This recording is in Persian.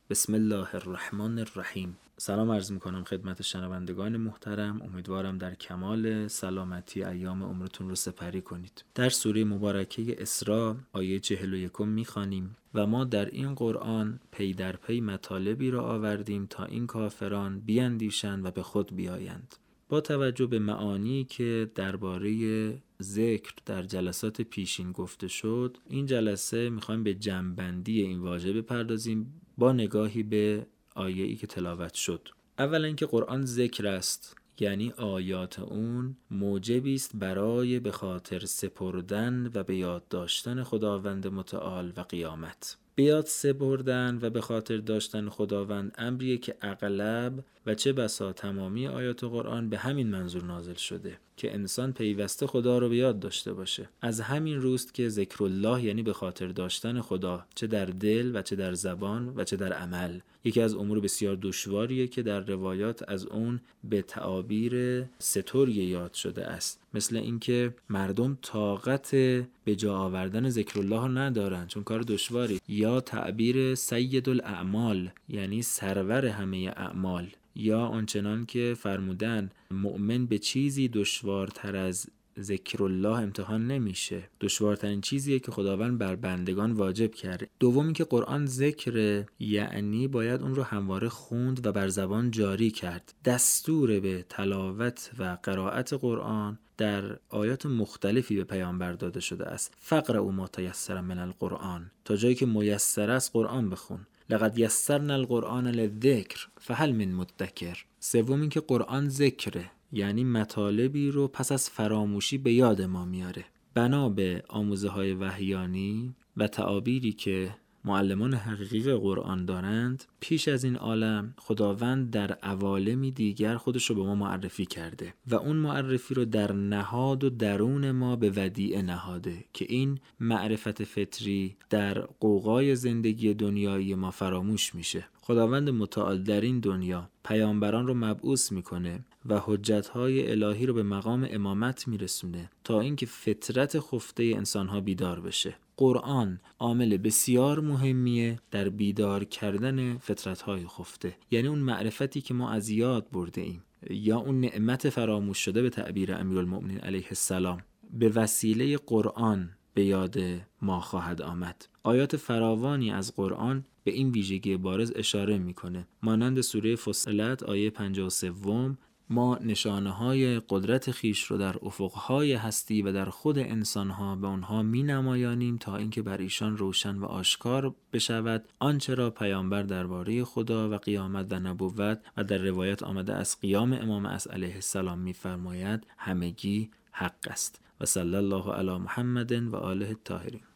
بسم الله الرحمن الرحیم. سلام عرض میکنم خدمت شنوندگان محترم. امیدوارم در کمال سلامتی ایام عمرتون رو سپری کنید. در سوره مبارکه اسراء آیه 41 میخوانیم و ما در این قرآن پی در پی مطالبی را آوردیم تا این کافران بیندیشند و به خود بیایند. با توجه به معانی که درباره ذکر در جلسات پیشین گفته شد، این جلسه میخوایم به جمع‌بندی این واژه بپردازیم با نگاهی به آیه‌ای که تلاوت شد. اولا اینکه قرآن ذکر است، یعنی آیات اون موجبی است برای به خاطر سپردن و به یاد داشتن خداوند متعال و قیامت. به یاد سپردن و به خاطر داشتن خداوند امریه که اغلب و چه بسا تمامی آیات قرآن به همین منظور نازل شده که انسان پیوسته خدا رو به یاد داشته باشه. از همین روست که ذکر الله یعنی به خاطر داشتن خدا، چه در دل و چه در زبان و چه در عمل. یکی از امور بسیار دشواریه که در روایات از اون به تعابیر ستوری یاد شده است، مثل اینکه مردم طاقت به جا آوردن ذکر الله ندارن چون کار دشواری، یا تعبیر سید الاعمال یعنی سرور همه اعمال، یا آنچنان که فرمودن مؤمن به چیزی دشوارتر از ذکر الله امتحان نمیشه. دشوارترین چیزیه که خداوند بر بندگان واجب کرده. دومی که قرآن ذکر، یعنی باید اون رو همواره خوند و بر زبان جاری کرد. دستور به تلاوت و قرائت قرآن در آیات مختلفی به پیامبر داده شده است. فقرؤا ما تیسر من القرآن، تا جایی که میسر است قرآن بخون. لقد یسرنا القرآن للذکر فهل من مدکر. سومی که قرآن ذکره، یعنی مطالبی رو پس از فراموشی به یاد ما میاره. بنا به آموزه های وحیانی و تعابیری که معلمان حقیقی قرآن دارند، پیش از این عالم خداوند در عوالمی دیگر خودش رو به ما معرفی کرده و اون معرفی رو در نهاد و درون ما به ودیعه نهاده که این معرفت فطری در غوغای زندگی دنیایی ما فراموش میشه. خداوند متعال در این دنیا پیامبران رو مبعوث میکنه و حجتهای الهی رو به مقام امامت میرسونه تا اینکه فطرت خفته انسانها بیدار بشه. قرآن عامل بسیار مهمیه در بیدار کردن فطرتهای خفته، یعنی اون معرفتی که ما از یاد برده ایم یا اون نعمت فراموش شده به تعبیر امیرالمؤمنین علیه السلام به وسیله قرآن به یاد ما خواهد آمد. آیات فراوانی از قرآن به این ویژگی بارز اشاره میکنه، مانند سوره فصلت آیه 53 ما نشانه‌های قدرت خیش رو در افقهای هستی و در خود انسانها به اونها می نمایانیم تا اینکه بر ایشان روشن و آشکار بشود آنچه را پیامبر درباره خدا و قیامت و نبوت و در روایت آمده از قیام امام عصر علیه السلام می‌فرماید همگی حق است. و صلی الله علی محمد و آله الطاهرین.